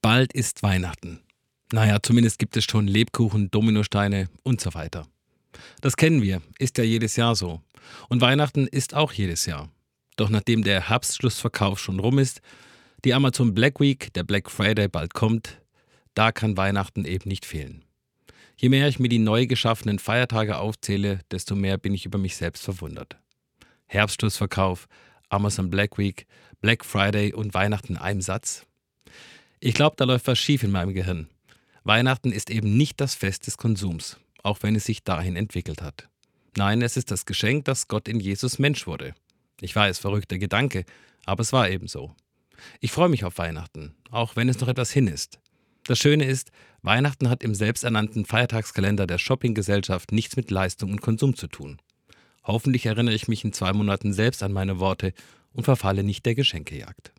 Bald ist Weihnachten. Naja, zumindest gibt es schon Lebkuchen, Dominosteine und so weiter. Das kennen wir, ist ja jedes Jahr so. Und Weihnachten ist auch jedes Jahr. Doch nachdem der Herbstschlussverkauf schon rum ist, die Amazon Black Week, der Black Friday bald kommt, da kann Weihnachten eben nicht fehlen. Je mehr ich mir die neu geschaffenen Feiertage aufzähle, desto mehr bin ich über mich selbst verwundert. Herbstschlussverkauf, Amazon Black Week, Black Friday und Weihnachten in einem Satz. Ich glaube, da läuft was schief in meinem Gehirn. Weihnachten ist eben nicht das Fest des Konsums, auch wenn es sich dahin entwickelt hat. Nein, es ist das Geschenk, dass Gott in Jesus Mensch wurde. Ich weiß, verrückter Gedanke, aber es war eben so. Ich freue mich auf Weihnachten, auch wenn es noch etwas hin ist. Das Schöne ist, Weihnachten hat im selbsternannten Feiertagskalender der Shoppinggesellschaft nichts mit Leistung und Konsum zu tun. Hoffentlich erinnere ich mich in 2 Monaten selbst an meine Worte und verfalle nicht der Geschenkejagd.